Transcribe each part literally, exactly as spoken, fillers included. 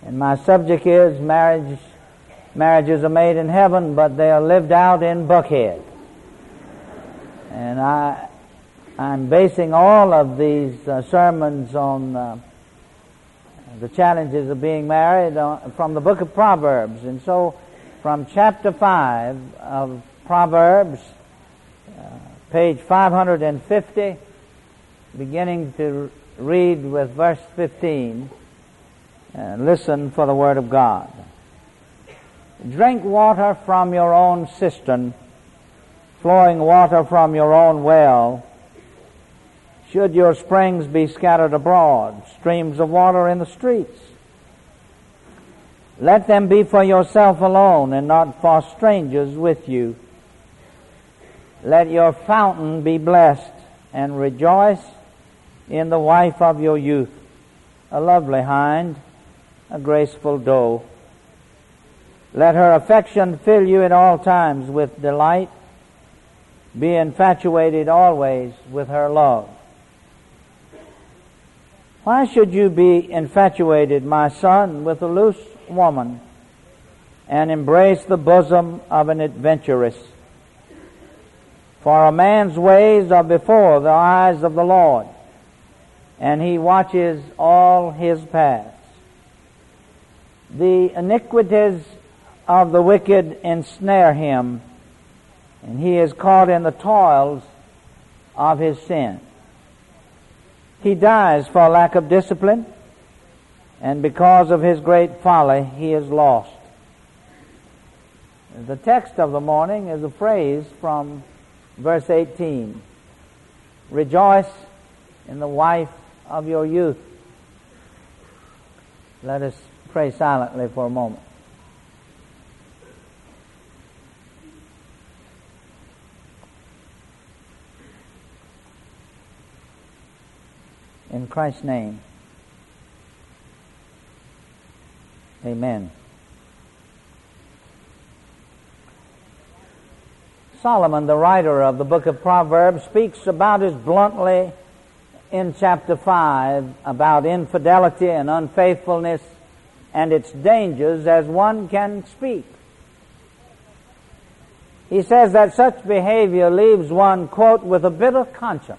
And my subject is marriage. Marriages are made in heaven, but they are lived out in Buckhead. And I, I'm basing all of these uh, sermons on uh, the challenges of being married on, from the book of Proverbs. And so from chapter five of Proverbs, uh, page five hundred fifty, beginning to read with verse fifteen, uh, listen for the word of God. Drink water from your own cistern, flowing water from your own well. Should your springs be scattered abroad, streams of water in the streets, let them be for yourself alone and not for strangers with you. Let your fountain be blessed, and rejoice in the wife of your youth, a lovely hind, a graceful doe. Let her affection fill you at all times with delight. Be infatuated always with her love. Why should you be infatuated, my son, with a loose woman, and embrace the bosom of an adventuress? For a man's ways are before the eyes of the Lord, and he watches all his paths. The iniquities of the wicked ensnare him, and he is caught in the toils of his sin. He dies for lack of discipline, and because of his great folly he is lost. The text of the morning is a phrase from verse eighteen. Rejoice in the wife of your youth. Let us pray silently for a moment. In Christ's name, amen. Solomon, the writer of the book of Proverbs, speaks about as bluntly in chapter five about infidelity and unfaithfulness and its dangers as one can speak. He says that such behavior leaves one, quote, with a bitter conscience.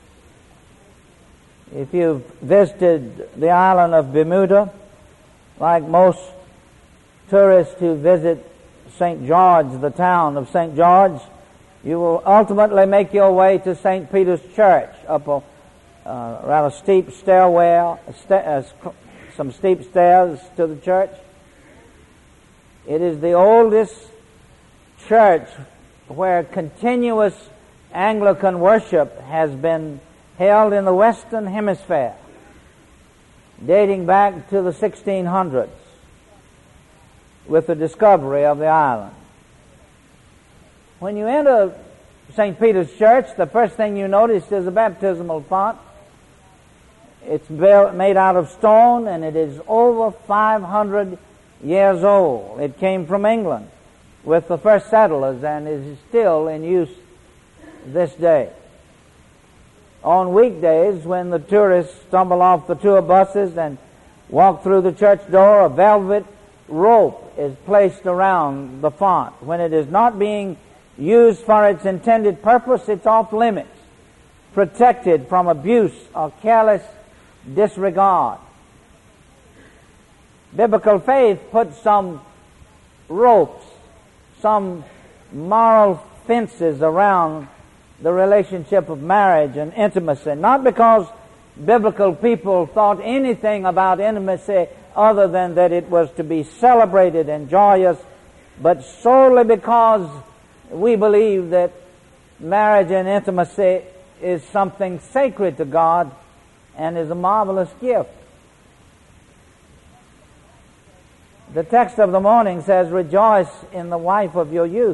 If you've visited the island of Bermuda, like most tourists who visit Saint George, the town of Saint George, you will ultimately make your way to Saint Peter's Church, up a uh, rather steep stairwell, sta- uh, some steep stairs to the church. It is the oldest church where continuous Anglican worship has been held in the Western Hemisphere, dating back to the sixteen hundreds with the discovery of the island. When you enter Saint Peter's Church, the first thing you notice is a baptismal font. It's built, made out of stone, and it is over five hundred years old. It came from England with the first settlers and is still in use this day. On weekdays, when the tourists stumble off the tour buses and walk through the church door, a velvet rope is placed around the font. When it is not being used for its intended purpose, it's off limits, protected from abuse or careless disregard. Biblical faith puts some ropes, some moral fences around the relationship of marriage and intimacy, not because biblical people thought anything about intimacy other than that it was to be celebrated and joyous, but solely because we believe that marriage and intimacy is something sacred to God and is a marvelous gift. The text of the morning says, rejoice in the wife of your youth.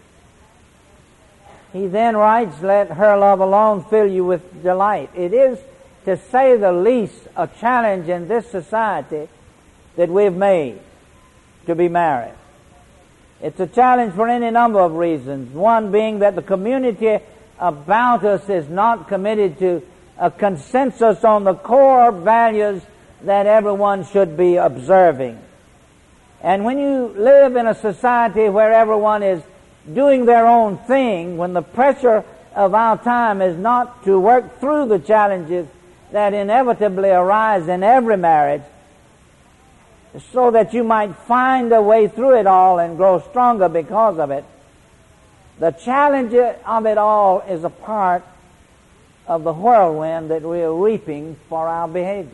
He then writes, let her love alone fill you with delight. It is, to say the least, a challenge in this society that we've made to be married. It's a challenge for any number of reasons. One being that the community about us is not committed to a consensus on the core values that everyone should be observing. And when you live in a society where everyone is doing their own thing, when the pressure of our time is not to work through the challenges that inevitably arise in every marriage, so that you might find a way through it all and grow stronger because of it, the challenge of it all is a part of the whirlwind that we are reaping for our behavior.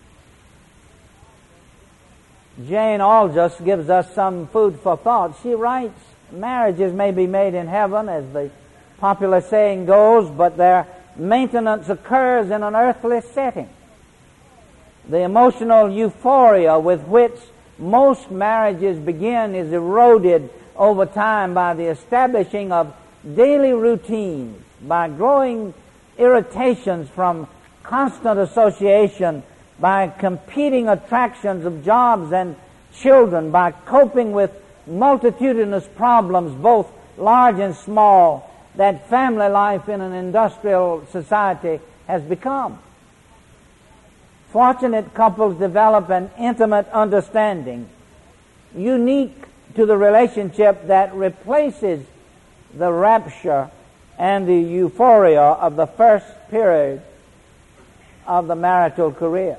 Jane Aldous gives us some food for thought. She writes, marriages may be made in heaven, as the popular saying goes, but their maintenance occurs in an earthly setting. The emotional euphoria with which most marriages begin is eroded over time by the establishing of daily routines, by growing irritations from constant association, by competing attractions of jobs and children, by coping with multitudinous problems, both large and small, that family life in an industrial society has become. Fortunate couples develop an intimate understanding, unique to the relationship, that replaces the rapture and the euphoria of the first period of the marital career.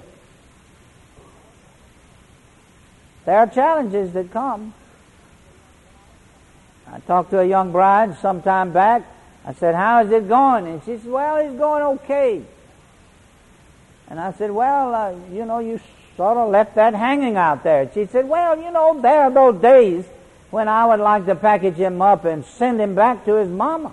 There are challenges that come. I talked to a young bride some time back. I said, "How is it going?" And she said, "Well, it's going okay." And I said, "Well, uh, you know, you sort of left that hanging out there." She said, "Well, you know, there are those days when I would like to package him up and send him back to his mama."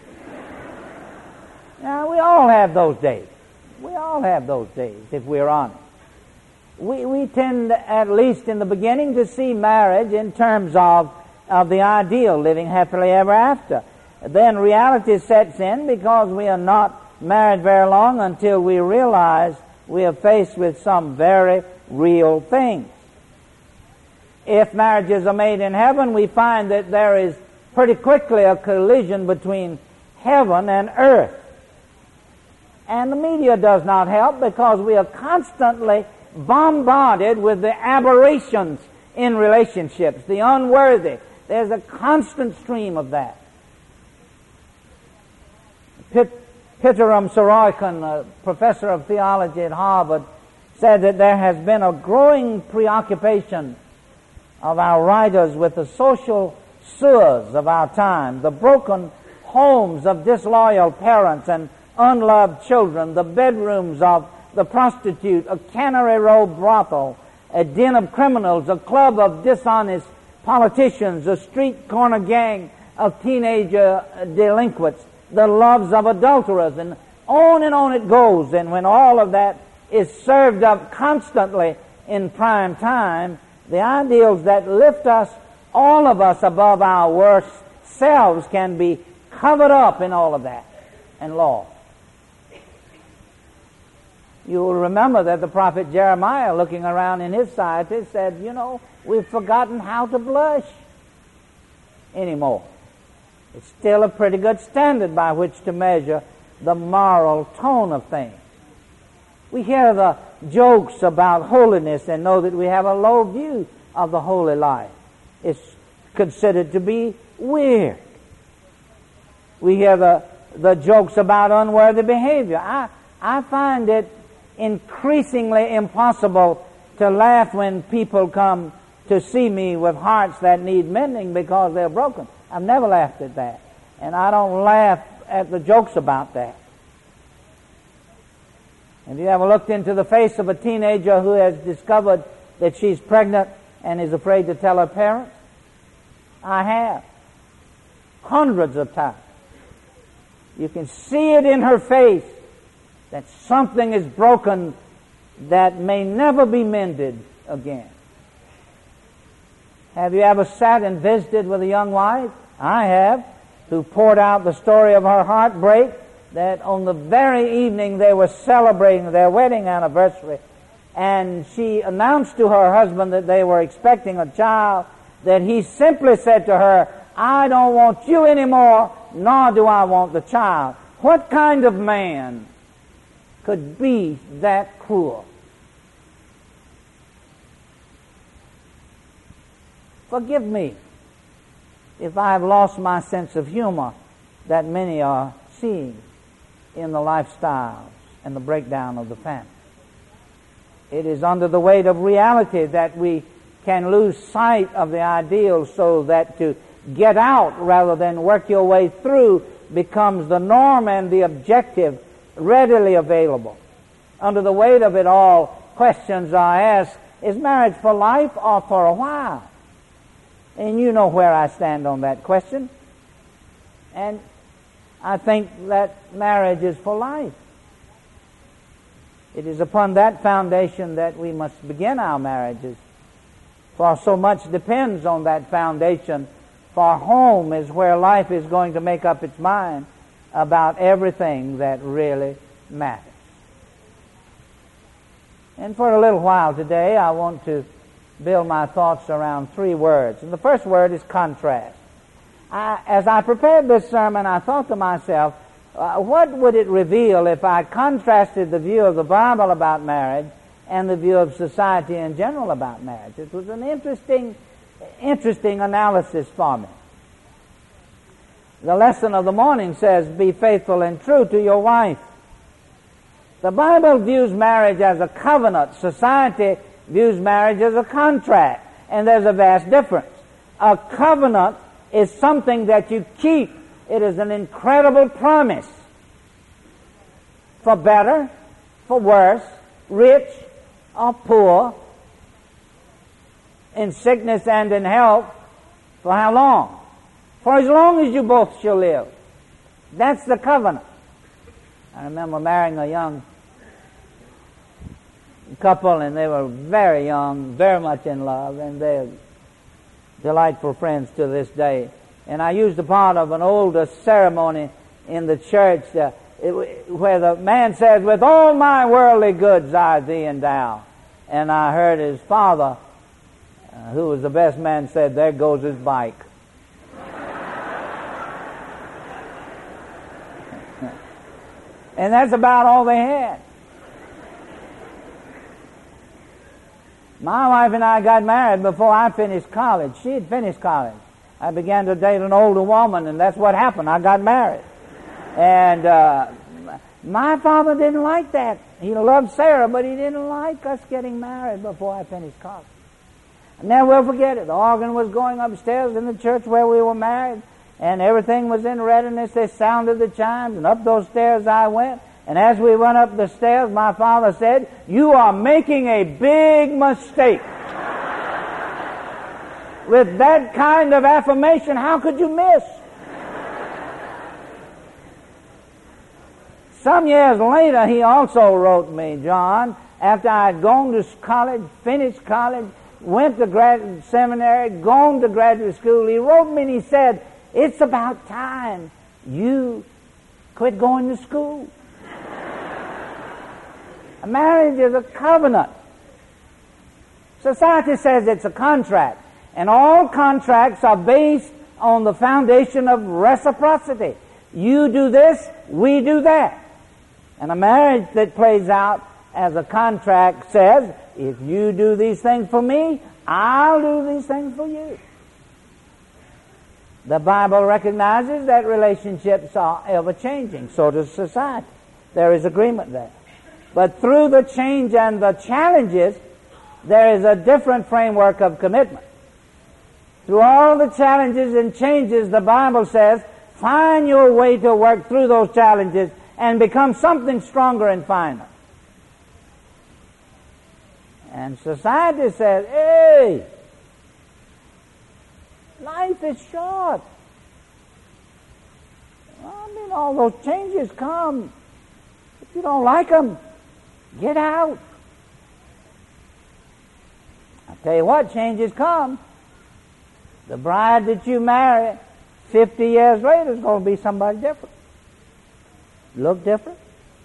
Now, we all have those days. We all have those days, if we're honest. We, we tend, at least in the beginning, to see marriage in terms of, of the ideal, living happily ever after. Then reality sets in because we are not married very long until we realize we are faced with some very real things. If marriages are made in heaven, we find that there is pretty quickly a collision between heaven and earth. And the media does not help because we are constantly bombarded with the aberrations in relationships, the unworthy. There's a constant stream of that. Pitt, Pitaram Sorokin, a professor of theology at Harvard, said that there has been a growing preoccupation of our writers with the social sewers of our time, the broken homes of disloyal parents and unloved children, the bedrooms of the prostitute, a Cannery Row brothel, a den of criminals, a club of dishonest politicians, a street corner gang of teenager delinquents, the loves of adulterers, and on and on it goes. And when all of that is served up constantly in prime time, the ideals that lift us, all of us, above our worst selves can be covered up in all of that and lost. You will remember that the prophet Jeremiah, looking around in his society, said, you know, we've forgotten how to blush anymore. It's still a pretty good standard by which to measure the moral tone of things. We hear the jokes about holiness and know that we have a low view of the holy life. It's considered to be weird. We hear the, the jokes about unworthy behavior. I, I find it increasingly impossible to laugh when people come to see me with hearts that need mending because they're broken. I've never laughed at that. And I don't laugh at the jokes about that. Have you ever looked into the face of a teenager who has discovered that she's pregnant and is afraid to tell her parents? I have. Hundreds of times. You can see it in her face that something is broken that may never be mended again. Have you ever sat and visited with a young wife? I have, who poured out the story of her heartbreak that on the very evening they were celebrating their wedding anniversary, and she announced to her husband that they were expecting a child, that he simply said to her, "I don't want you anymore, nor do I want the child." What kind of man could be that cruel? Forgive me if I have lost my sense of humor that many are seeing in the lifestyles and the breakdown of the family. It is under the weight of reality that we can lose sight of the ideal, so that to get out rather than work your way through becomes the norm and the objective readily available. Under the weight of it all, questions are asked, is marriage for life or for a while? And you know where I stand on that question. And I think that marriage is for life. It is upon that foundation that we must begin our marriages, for so much depends on that foundation. For home is where life is going to make up its mind about everything that really matters. And for a little while today, I want to build my thoughts around three words. And the first word is contrast. I, as I prepared this sermon, I thought to myself, uh, what would it reveal if I contrasted the view of the Bible about marriage and the view of society in general about marriage? It was an interesting, interesting analysis for me. The lesson of the morning says, be faithful and true to your wife. The Bible views marriage as a covenant. Society views marriage as a contract. And there's a vast difference. A covenant is something that you keep. It is an incredible promise. For better, for worse, rich or poor, in sickness and in health, for how long? For as long as you both shall live. That's the covenant. I remember marrying a young couple, and they were very young, very much in love, and they're delightful friends to this day. And I used a part of an older ceremony in the church uh, it, where the man says, with all my worldly goods I thee endow. And I heard his father, uh, who was the best man, said, there goes his bike. And that's about all they had. My wife and I got married before I finished college. She had finished college. I began to date an older woman, and that's what happened. I got married. And uh, my father didn't like that. He loved Sarah, but he didn't like us getting married before I finished college. I never will forget it. The organ was going upstairs in the church where we were married, and everything was in readiness. They sounded the chimes, and up those stairs I went. And as we went up the stairs, my father said, you are making a big mistake. With that kind of affirmation, how could you miss? Some years later, he also wrote me, John, after I had gone to college, finished college, went to graduate seminary, gone to graduate school, he wrote me and he said, it's about time you quit going to school. A marriage is a covenant. Society says it's a contract. And all contracts are based on the foundation of reciprocity. You do this, we do that. And a marriage that plays out as a contract says, if you do these things for me, I'll do these things for you. The Bible recognizes that relationships are ever changing. So does society. There is agreement there. But through the change and the challenges, there is a different framework of commitment. Through all the challenges and changes, the Bible says, find your way to work through those challenges and become something stronger and finer. And society says, hey, life is short. I mean, all those changes come. If you don't like them, get out. I'll tell you what, changes come. The bride that you marry fifty years later is going to be somebody different. Look different.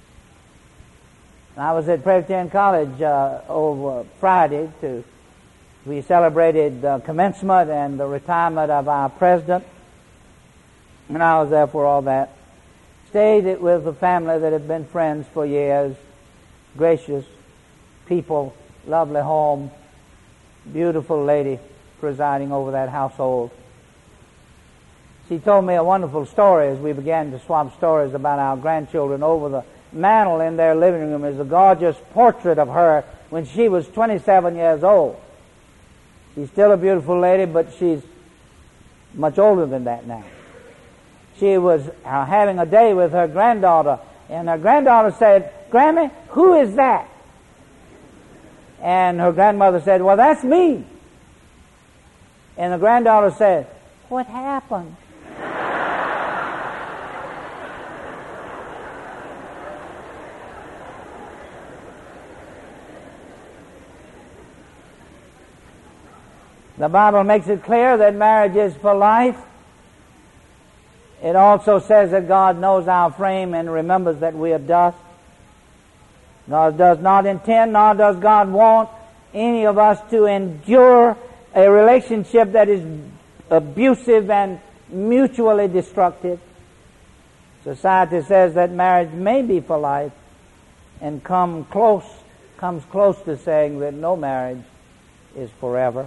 I was at Presbyterian College uh, over Friday to we celebrated uh, commencement and the retirement of our president, and I was there for all that. Stayed with a family that had been friends for years. Gracious people, lovely home, beautiful lady. presiding over that household. She told me a wonderful story as we began to swap stories about our grandchildren. Over the mantel in their living room is a gorgeous portrait of her when she was twenty-seven years old. She's still a beautiful lady, but she's much older than that now. She was uh, having a day with her granddaughter, and her granddaughter said, "Grammy, who is that?" And her grandmother said, "Well, that's me." And the granddaughter said, "What happened?" The Bible makes it clear that marriage is for life. It also says that God knows our frame and remembers that we are dust. God does not intend, nor does God want any of us to endure a relationship that is abusive and mutually destructive. Society says that marriage may be for life and come close, comes close to saying that no marriage is forever.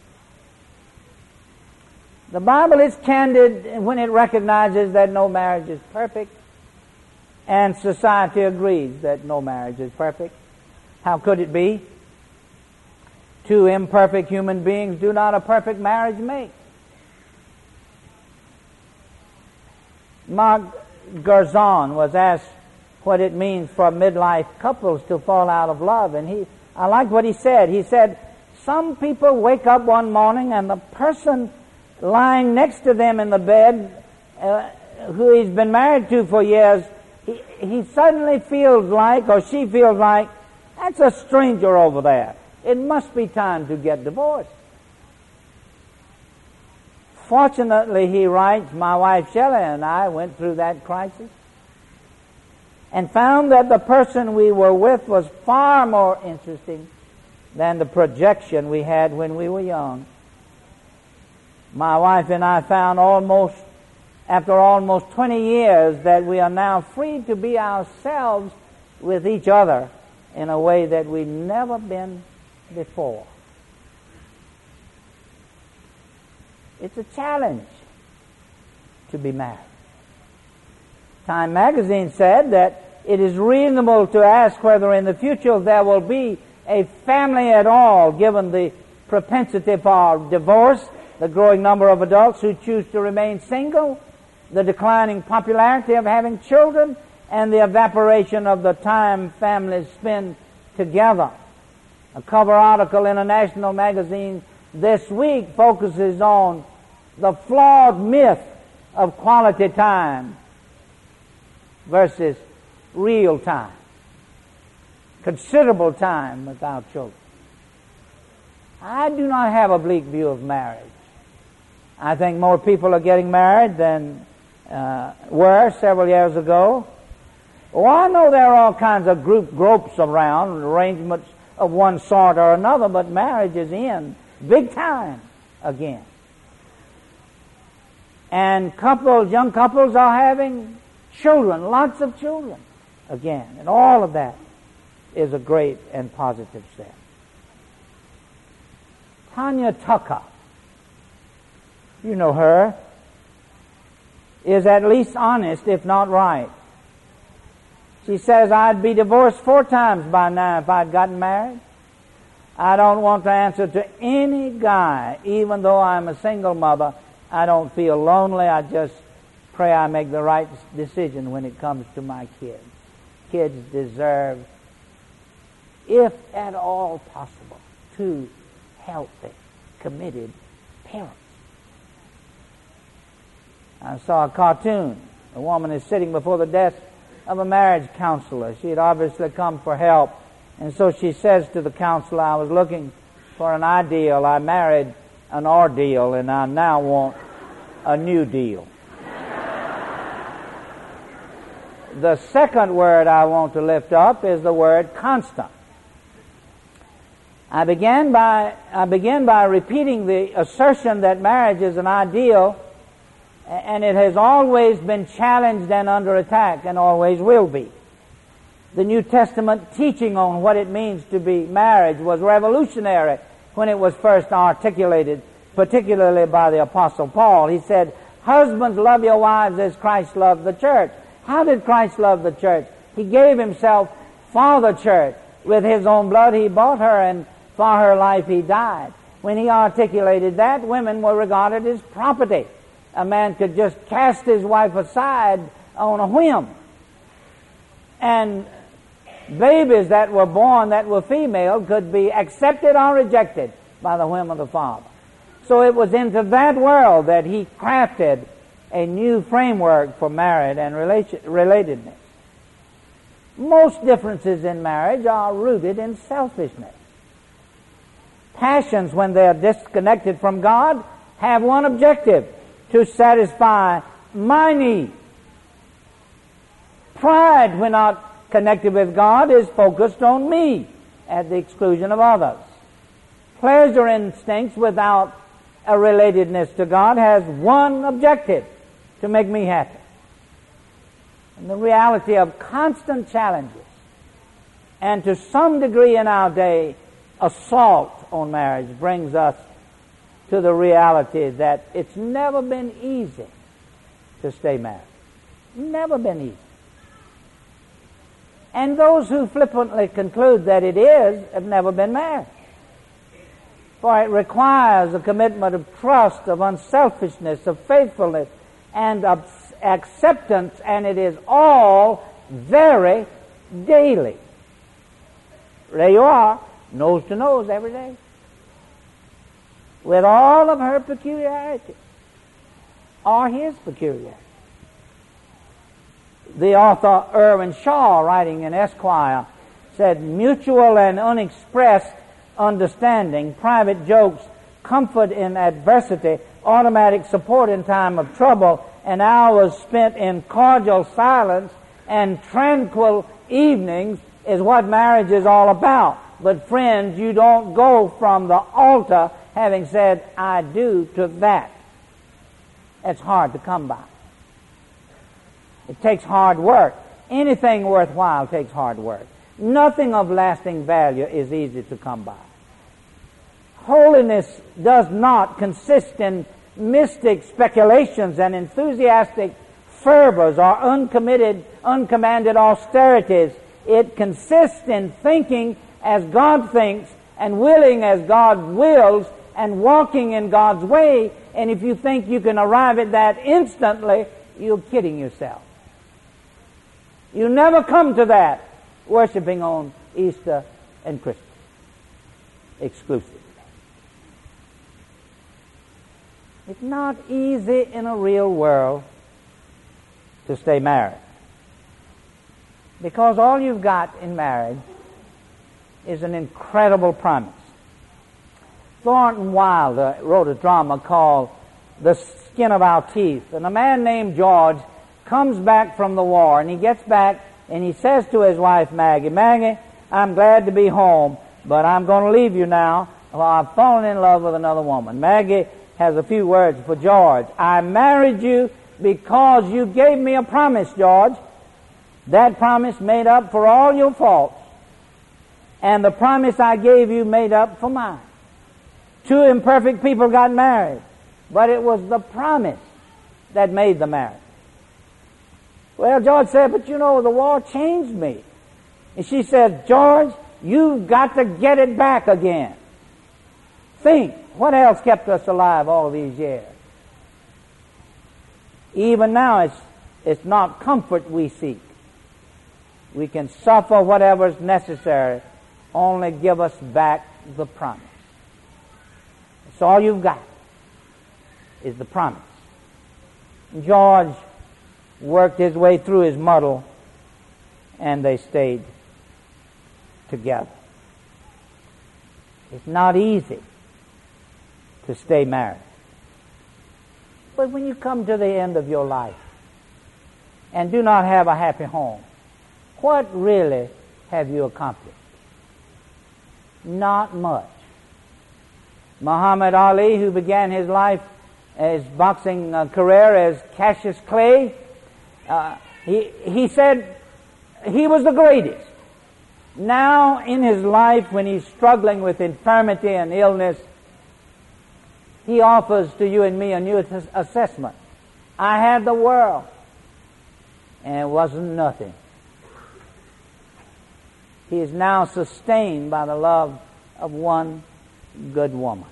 The Bible is candid when it recognizes that no marriage is perfect, and society agrees that no marriage is perfect. How could it be? Two imperfect human beings do not a perfect marriage make. Mark Gerzon was asked what it means for midlife couples to fall out of love, and he, I like what he said. He said, some people wake up one morning and the person lying next to them in the bed, uh, who he's been married to for years, he, he suddenly feels like, or she feels like, that's a stranger over there. It must be time to get divorced. Fortunately, he writes, my wife Shelley and I went through that crisis and found that the person we were with was far more interesting than the projection we had when we were young. My wife and I found almost, after almost twenty years, that we are now free to be ourselves with each other in a way that we've never been before. It's a challenge to be married. Time magazine said that it is reasonable to ask whether in the future there will be a family at all, given the propensity for divorce, the growing number of adults who choose to remain single, the declining popularity of having children, and the evaporation of the time families spend together. A cover article in a national magazine this week focuses on the flawed myth of quality time versus real time. Considerable time with our children. I do not have a bleak view of marriage. I think more people are getting married than uh, were several years ago. Oh, I know there are all kinds of group gropes around, arrangements of one sort or another, but marriage is in big time again. And couples, young couples are having children, lots of children again. And all of that is a great and positive step. Tanya Tucker, you know her, is at least honest, if not right. She says, I'd be divorced four times by now if I'd gotten married. I don't want to answer to any guy, even though I'm a single mother. I don't feel lonely. I just pray I make the right decision when it comes to my kids. Kids deserve, if at all possible, two healthy, committed parents. I saw a cartoon. A woman is sitting before the desk of a marriage counselor. She had obviously come for help. And so she says to the counselor, I was looking for an ideal. I married an ordeal, and I now want a new deal. The second word I want to lift up is the word constant. I began by, I began by repeating the assertion that marriage is an ideal, and it has always been challenged and under attack, and always will be. The New Testament teaching on what it means to be married was revolutionary when it was first articulated particularly by the Apostle Paul. He said, husbands, love your wives as Christ loved the church. How did Christ love the church? He gave himself for the church. With his own blood he bought her, and for her life he died. When he articulated that, women were regarded as property. A man could just cast his wife aside on a whim. And babies that were born that were female could be accepted or rejected by the whim of the father. So it was into that world that he crafted a new framework for marriage and relation, relatedness. Most differences in marriage are rooted in selfishness. Passions, when they are disconnected from God, have one objective: to satisfy my need. Pride, when not connected with God, is focused on me at the exclusion of others. Pleasure instincts without a relatedness to God has one objective: to make me happy. And the reality of constant challenges, and to some degree in our day, assault on marriage, brings us to the reality that it's never been easy to stay married. Never been easy. And those who flippantly conclude that it is have never been married. For it requires a commitment of trust, of unselfishness, of faithfulness, and of acceptance, and it is all very daily. There you are, nose to nose every day, with all of her peculiarities, or his peculiarities. The author Irwin Shaw, writing in Esquire, said, mutual and unexpressed understanding, private jokes, comfort in adversity, automatic support in time of trouble, and hours spent in cordial silence and tranquil evenings is what marriage is all about. But friends, you don't go from the altar having said, I do, to that. It's hard to come by. It takes hard work. Anything worthwhile takes hard work. Nothing of lasting value is easy to come by. Holiness does not consist in mystic speculations and enthusiastic fervors or uncommitted, uncommanded austerities. It consists in thinking as God thinks and willing as God wills and walking in God's way. And if you think you can arrive at that instantly, you're kidding yourself. You never come to that worshiping on Easter and Christmas exclusively. It's not easy in a real world to stay married, because all you've got in marriage is an incredible promise. Thornton Wilder wrote a drama called The Skin of Our Teeth, and a man named George comes back from the war, and he gets back and he says to his wife Maggie, Maggie, I'm glad to be home, but I'm going to leave you now. Well, I've fallen in love with another woman. Maggie has a few words for George. I married you because you gave me a promise, George. That promise made up for all your faults, and the promise I gave you made up for mine. Two imperfect people got married, but it was the promise that made the marriage. Well, George said, but you know, the war changed me. And she said, George, you've got to get it back again. Think, what else kept us alive all these years? Even now, it's, it's not comfort we seek. We can suffer whatever is necessary. Only give us back the promise. That's all you've got, is the promise. George worked his way through his muddle, and they stayed together. It's not easy to stay married. But when you come to the end of your life and do not have a happy home, what really have you accomplished? Not much. Muhammad Ali, who began his life, his boxing uh, career as Cassius Clay, uh, he, he said he was the greatest. Now in his life, when he's struggling with infirmity and illness, He offers to you and me a new ass- assessment. I had the world, and it wasn't nothing. He is now sustained by the love of one good woman.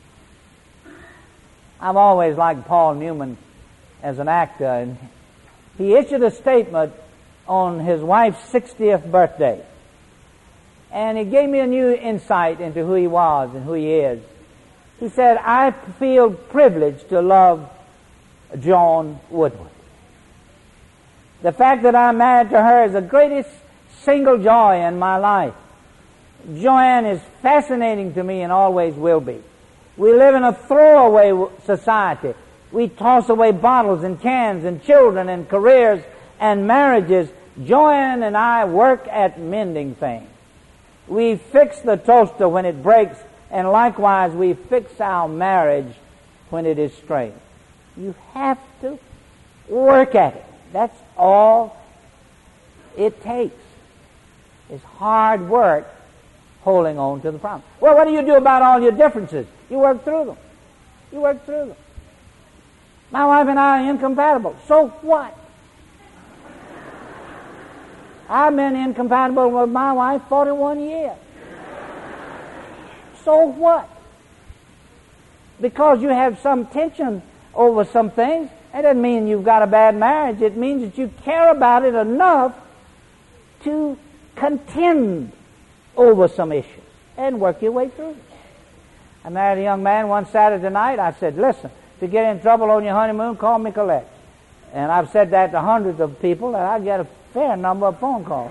I've always liked Paul Newman as an actor, and he issued a statement on his wife's sixtieth birthday. And it gave me a new insight into who he was and who he is. He said, I feel privileged to love Joan Woodward. The fact that I'm married to her is the greatest single joy in my life. Joanne is fascinating to me and always will be. We live in a throwaway society. We toss away bottles and cans and children and careers and marriages. Joanne and I work at mending things. We fix the toaster when it breaks, and likewise we fix our marriage when it is strained. You have to work at it. That's all it takes. It's hard work holding on to the promise. Well, what do you do about all your differences? You work through them. You work through them. My wife and I are incompatible. So what? I've been incompatible with my wife forty-one years. So what? Because you have some tension over some things, that doesn't mean you've got a bad marriage. It means that you care about it enough to contend over some issues and work your way through it. I married a young man one Saturday night. I said, listen, if you get in trouble on your honeymoon, call me Colette. And I've said that to hundreds of people, and I get a fair number of phone calls.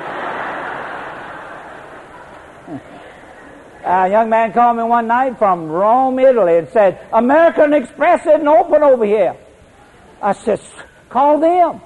A young man called me one night from Rome, Italy, and said, American Express isn't open over here. I said, call them.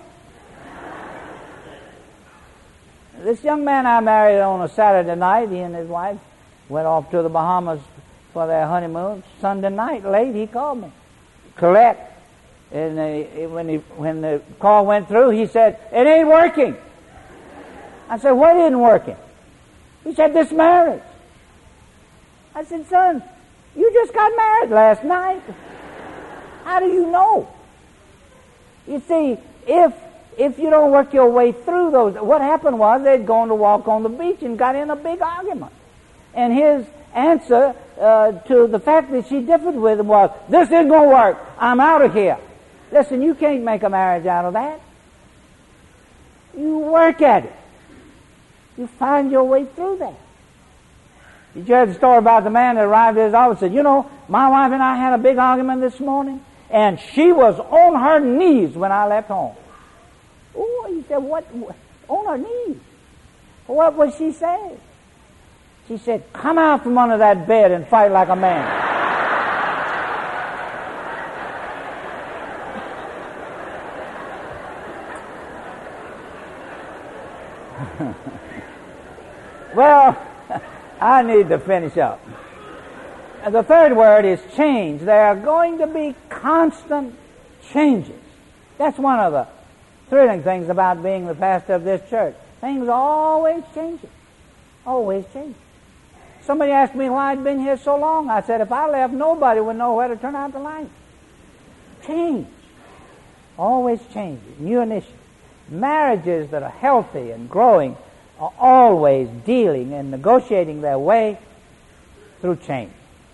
This young man I married on a Saturday night, he and his wife went off to the Bahamas for their honeymoon. Sunday night, late, he called me. Colette. And uh, when, he, when the call went through, he said, it ain't working. I said, what isn't working? He said, this marriage. I said, son, you just got married last night. How do you know? You see, if if you don't work your way through those, what happened was they'd gone to walk on the beach and got in a big argument. And his answer uh, to the fact that she differed with him was, this isn't going to work. I'm out of here. Listen, you can't make a marriage out of that. You work at it. You find your way through that. Did you hear the story about the man that arrived at his office and said, you know, my wife and I had a big argument this morning, and she was on her knees when I left home. Oh, he said, what? On her knees? What was she saying? She said, come out from under that bed and fight like a man. Well, I need to finish up. And the third word is change. There are going to be constant changes. That's one of the thrilling things about being the pastor of this church. Things are always changing. Always changing. Somebody asked me why I'd been here so long. I said, if I left, nobody would know where to turn out the light. Change. Always changing. New initiatives. Marriages that are healthy and growing are always dealing and negotiating their way through change.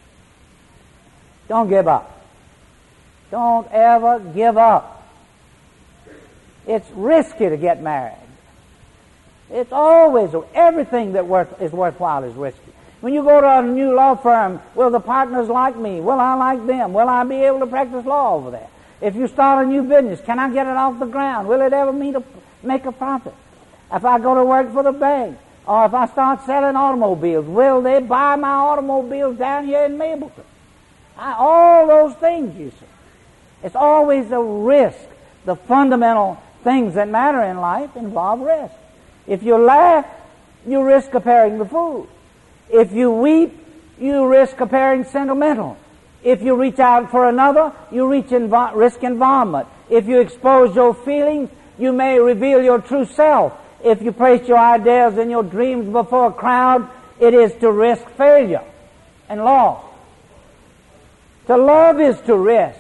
Don't give up. Don't ever give up. It's risky to get married. It's always, everything that worth, is worthwhile is risky. When you go to a new law firm, will the partners like me? Will I like them? Will I be able to practice law over there? If you start a new business, can I get it off the ground? Will it ever meet a, make a profit? If I go to work for the bank, or if I start selling automobiles, will they buy my automobiles down here in Mapleton? I, all those things, you see. It's always a risk. The fundamental things that matter in life involve risk. If you laugh, you risk appearing the fool. If you weep, you risk appearing sentimental. If you reach out for another, you reach invo- risk involvement. If you expose your feelings, you may reveal your true self. If you place your ideas and your dreams before a crowd, it is to risk failure and loss. To love is to risk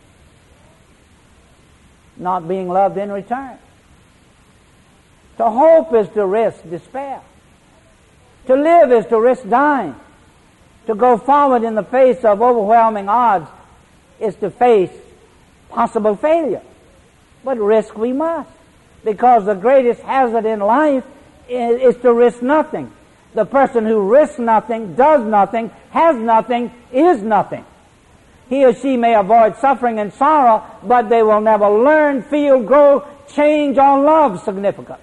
not being loved in return. To hope is to risk despair. To live is to risk dying. To go forward in the face of overwhelming odds is to face possible failure. But risk we must, because the greatest hazard in life is, is to risk nothing. The person who risks nothing, does nothing, has nothing, is nothing. He or she may avoid suffering and sorrow, but they will never learn, feel, grow, change, or love significantly.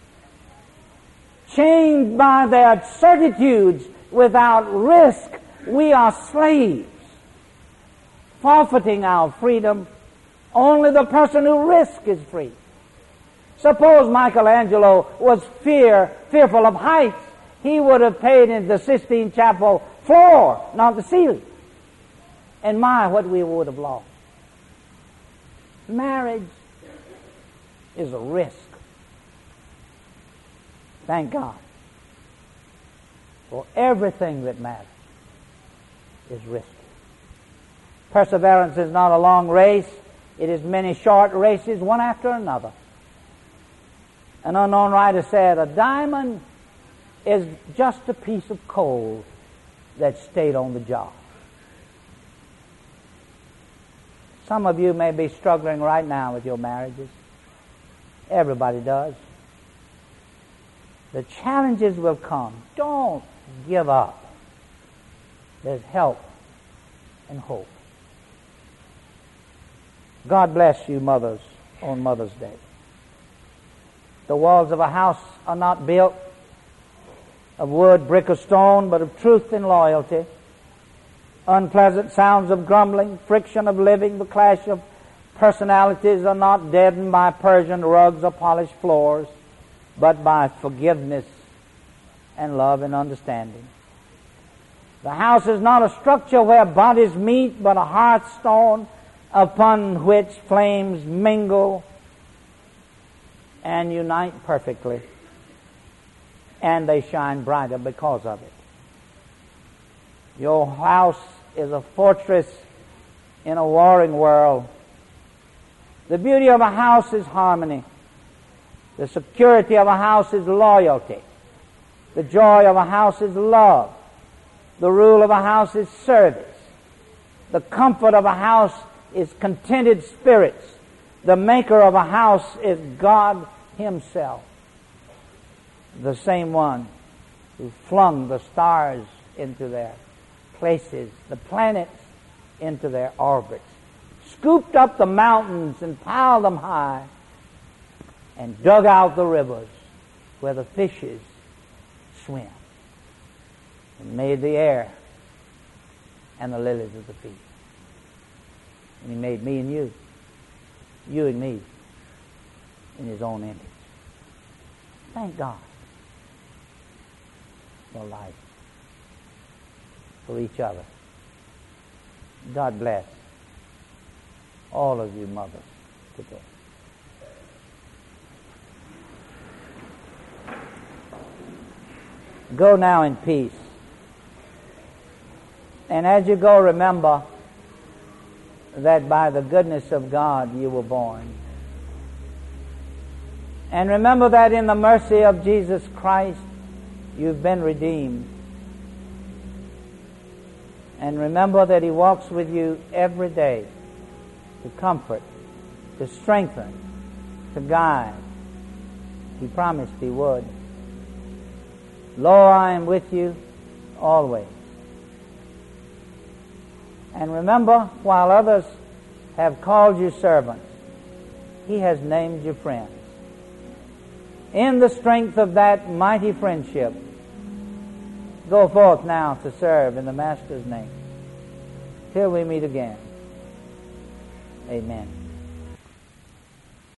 Chained by their certitudes without risk, we are slaves, forfeiting our freedom. Only the person who risks is free. Suppose Michelangelo was fear, fearful of heights. He would have paid in the Sistine Chapel floor, not the ceiling. And my, what we would have lost. Marriage is a risk. Thank God. For everything that matters is risky. Perseverance is not a long race. It is many short races, one after another. An unknown writer said, a diamond is just a piece of coal that stayed on the job. Some of you may be struggling right now with your marriages. Everybody does. The challenges will come. Don't give up. There's help and hope. God bless you, mothers, on Mother's Day. The walls of a house are not built of wood, brick, or stone, but of truth and loyalty. Unpleasant sounds of grumbling, friction of living, the clash of personalities are not deadened by Persian rugs or polished floors, but by forgiveness and love and understanding. The house is not a structure where bodies meet, but a hearthstone upon which flames mingle and unite perfectly, and they shine brighter because of it. Your house is a fortress in a warring world. The beauty of a house is harmony. The security of a house is loyalty. The joy of a house is love. The rule of a house is service. The comfort of a house is contented spirits. The maker of a house is God Himself, the same one who flung the stars into their places, the planets into their orbits, scooped up the mountains and piled them high, and dug out the rivers where the fishes swim, and made the air and the lilies of the field. And He made me and you, you and me, in His own image. Thank God for life, for each other. God bless all of you mothers today. Go now in peace. And as you go, remember that by the goodness of God you were born. And remember that in the mercy of Jesus Christ you've been redeemed. And remember that He walks with you every day to comfort, to strengthen, to guide. He promised He would. Lo, I am with you always. And remember, while others have called you servants, He has named you friends. In the strength of that mighty friendship, go forth now to serve in the Master's name. Till we meet again. Amen.